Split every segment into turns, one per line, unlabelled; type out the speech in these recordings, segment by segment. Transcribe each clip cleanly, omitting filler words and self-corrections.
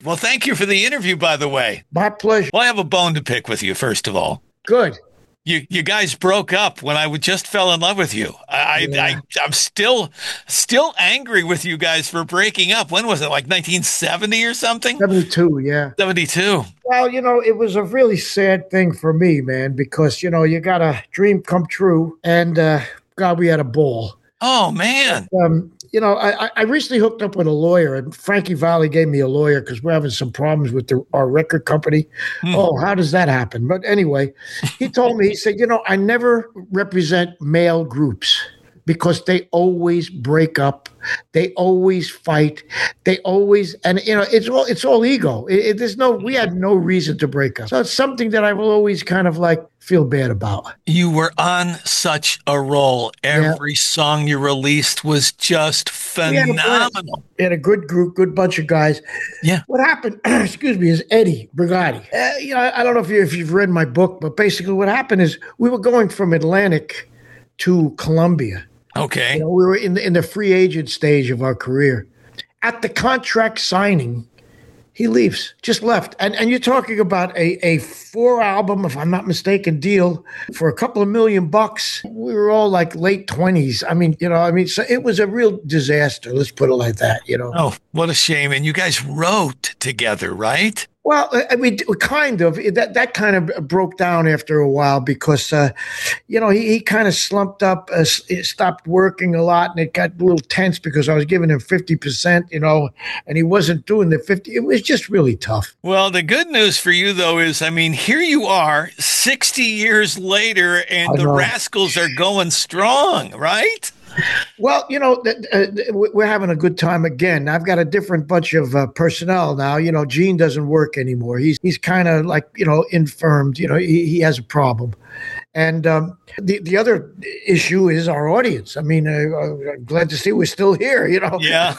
Well, thank you for the interview, by the way.
My pleasure.
Well, I have a bone to pick with you, first of all.
Good.
You guys broke up when just fell in love with you.
Yeah.
I'm still angry with you guys for breaking up. When was it? Like 1970 or something?
72, yeah.
72.
Well, it was a really sad thing for me, man, because, you got a dream come true and God, we had a ball.
Oh man.
I recently hooked up with a lawyer, and Frankie Valli gave me a lawyer because we're having some problems with our record company.
Hmm.
Oh, how does that happen? But anyway, he told me, he said, I never represent male groups because they always break up, they always fight, they always, and it's all ego. We had no reason to break up. So it's something that I will always kind of like feel bad about.
You were on such a roll.
Yeah.
Every song you released was just
We had a blast.
phenomenal.
We had a good group, good bunch of guys.
Yeah.
What happened, excuse me, is Eddie Brigati. I don't know if you've read my book, but basically what happened is we were going from Atlantic to Columbia.
Okay.
We were in the free agent stage of our career. At the contract signing, he leaves, just left. And you're talking about a 4 album, if I'm not mistaken, deal for a couple of $1 million. We were all like late 20s. So it was a real disaster. Let's put it like that,
Oh, what a shame. And you guys wrote together, right?
Well, kind of. That kind of broke down after a while because, he kind of slumped up, stopped working a lot, and it got a little tense because I was giving him 50%, and he wasn't doing the 50. It was just really tough.
Well, the good news for you, though, is, here you are 60 years later, and the Rascals are going strong, right?
Well, we're having a good time again. I've got a different bunch of personnel now. Gene doesn't work anymore. He's kind of like, infirmed. He has a problem. And the other issue is our audience. I'm glad to see we're still here,
Yeah.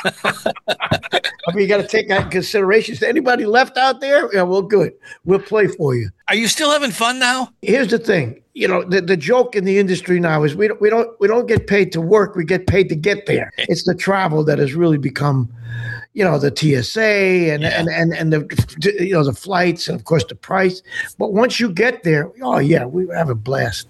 You got to take that in consideration. Is anybody left out there? Yeah, well, good. We'll play for you.
Are you still having fun now?
Here's the thing. The joke in the industry now is we don't get paid to work. We get paid to get there. It's the travel that has really become, the TSA and the flights and of course the price. But once you get there, oh yeah, we have a blast.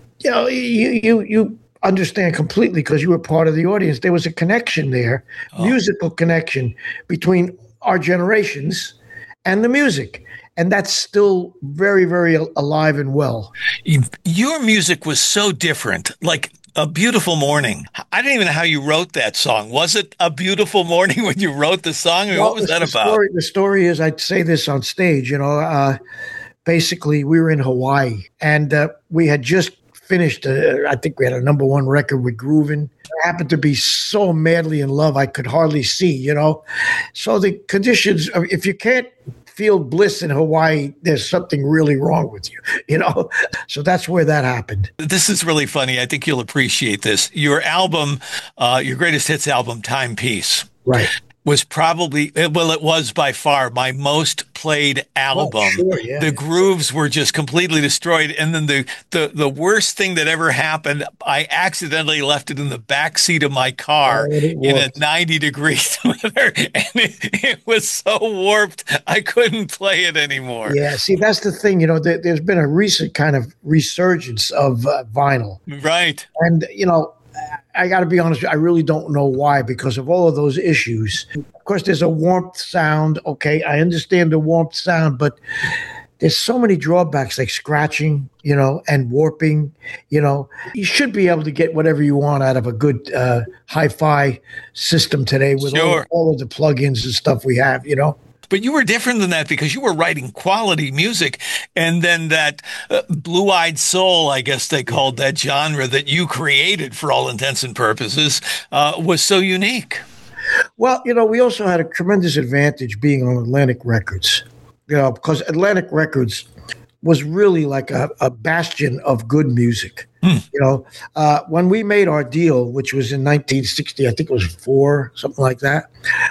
You understand completely because you were part of the audience. There was a connection there, musical connection between our generations and the music. And that's still very, very alive and well.
Your music was so different, like A Beautiful Morning. I didn't even know how you wrote that song. Was it a beautiful morning when you wrote the song? What was that about?
The story is, I'd say this on stage, basically we were in Hawaii and we had just finished, I think we had a #1 record with Groovin'. I happened to be so madly in love, I could hardly see, So the conditions, if you can't feel bliss in Hawaii, there's something really wrong with you, So that's where that happened.
This is really funny. I think you'll appreciate this. Your album, your greatest hits album, Timepiece.
Right.
Was probably, it was by far my most played album.
Oh, sure, yeah.
The grooves were just completely destroyed. And then the worst thing that ever happened, I accidentally left it in the back seat of my car in a 90-degree weather. And it was so warped, I couldn't play it anymore.
Yeah, see, that's the thing. There's been a recent kind of resurgence of vinyl.
Right.
And, I got to be honest, I really don't know why, because of all of those issues. Of course, there's a warmth sound. Okay, I understand the warmth sound, but there's so many drawbacks like scratching, and warping. You should be able to get whatever you want out of a good hi-fi system today with all of the plugins and stuff we have,
But you were different than that because you were writing quality music. And then that blue-eyed soul, I guess they called that genre that you created for all intents and purposes, was so unique.
Well, we also had a tremendous advantage being on Atlantic Records, because Atlantic Records was really like a bastion of good music. When we made our deal, which was in 1960, I think it was 4, something like that,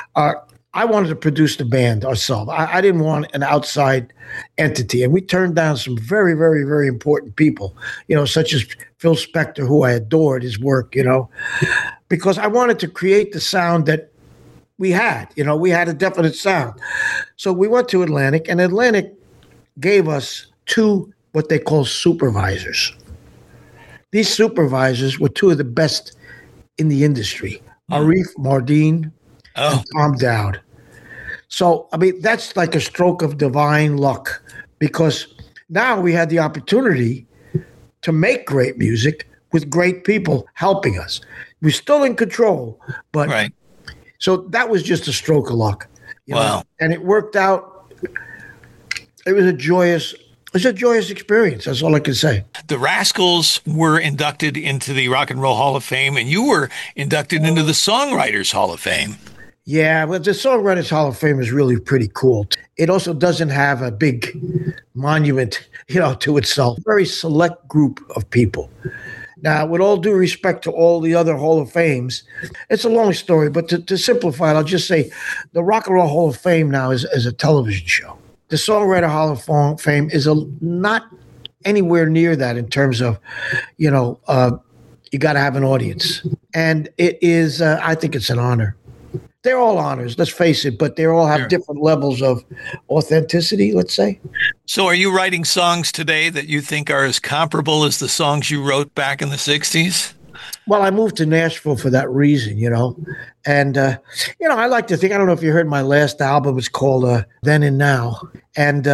I wanted to produce the band ourselves. I didn't want an outside entity. And we turned down some very, very, very important people, such as Phil Spector, who I adored his work, because I wanted to create the sound that we had. We had a definite sound. So we went to Atlantic, and Atlantic gave us two what they call supervisors. These supervisors were two of the best in the industry, Arif Mardin and Tom Dowd. So, I mean, that's like a stroke of divine luck, because now we had the opportunity to make great music with great people helping us. We're still in control, but
right.
So that was just a stroke of luck.
Wow.
And it worked out. It was a joyous experience. That's all I can say.
The Rascals were inducted into the Rock and Roll Hall of Fame, and you were inducted into the Songwriters Hall of Fame.
Yeah, but the Songwriters Hall of Fame is really pretty cool. It also doesn't have a big monument, to itself. Very select group of people. Now, with all due respect to all the other Hall of Fames, it's a long story, but to simplify it, I'll just say the Rock and Roll Hall of Fame now is a television show. The Songwriter Hall of Fame is not anywhere near that in terms of, you got to have an audience. And it is, I think it's an honor. They're all honors, let's face it, but they all have different levels of authenticity, let's say.
So are you writing songs today that you think are as comparable as the songs you wrote back in the 60s?
Well, I moved to Nashville for that reason, And, I like to think, I don't know if you heard my last album, it's called Then and Now. And,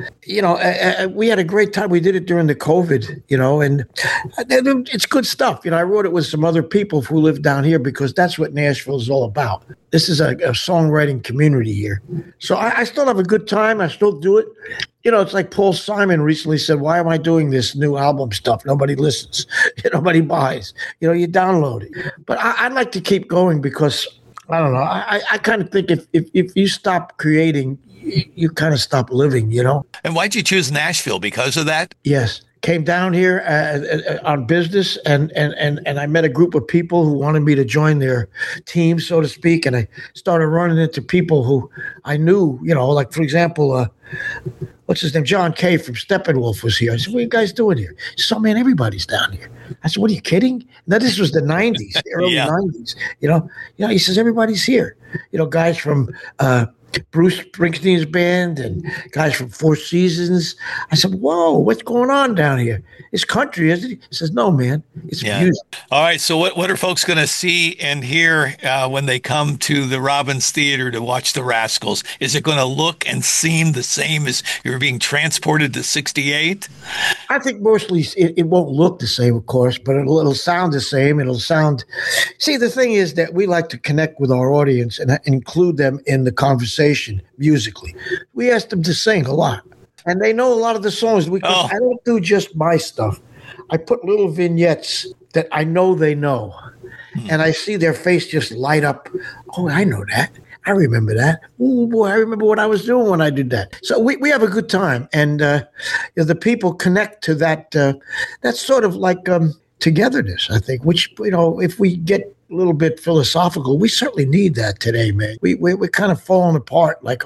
we had a great time. We did it during the COVID, and it's good stuff. I wrote it with some other people who live down here because that's what Nashville is all about. This is a songwriting community here. So I still have a good time. I still do it. It's like Paul Simon recently said, why am I doing this new album stuff? Nobody listens. Nobody buys. You download it. But I'd like to keep going because, I don't know, I kind of think if you stop creating, you kind of stop living,
And why'd you choose Nashville? Because of that?
Yes. Came down here on business, and I met a group of people who wanted me to join their team, so to speak. And I started running into people who I knew, like, for example, what's his name? John Kay from Steppenwolf was here. I said, what are you guys doing here? He said, man, everybody's down here. I said, what are you kidding? Now, this was the 90s, the early 90s. He says, everybody's here. Guys from Bruce Springsteen's band and guys from Four Seasons. I said, whoa, what's going on down here? It's country, isn't it? He says, no, man, it's music.
All right, so what are folks going to see and hear when they come to the Robbins Theater to watch the Rascals? Is it going to look and seem the same as you're being transported to 68?
I think mostly it won't look the same, of course, but it'll sound the same. See, the thing is that we like to connect with our audience and include them in the conversation musically. We ask them to sing a lot, and they know a lot of the songs because I don't do just my stuff. I put little vignettes that I know they know, and I see their face just light up. Oh, I know that. I remember that. Oh boy, I remember what I was doing when I did that. So we have a good time, and the people connect to that. That's sort of like togetherness, I think. Which if we get a little bit philosophical, we certainly need that today, man. We're kind of falling apart, like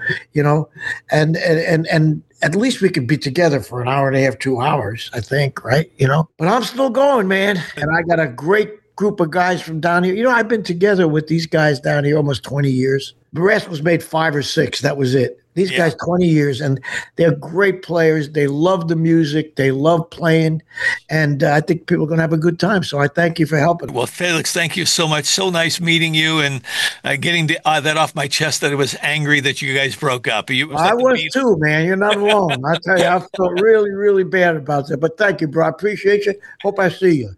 and at least we could be together for an hour and a half, 2 hours, I think, right? But I'm still going, man, and I got a great group of guys from down here. I've been together with these guys down here almost 20 years. The rest was made 5 or 6. That was it. These guys, 20 years, and they're great players. They love the music. They love playing, and I think people are going to have a good time. So I thank you for helping.
Well, Felix, thank you so much. So nice meeting you and getting that off my chest that I was angry that you guys broke up.
I was too, man. You're not alone. I tell you, I felt really, really bad about that. But thank you, bro. I appreciate you. Hope I see you.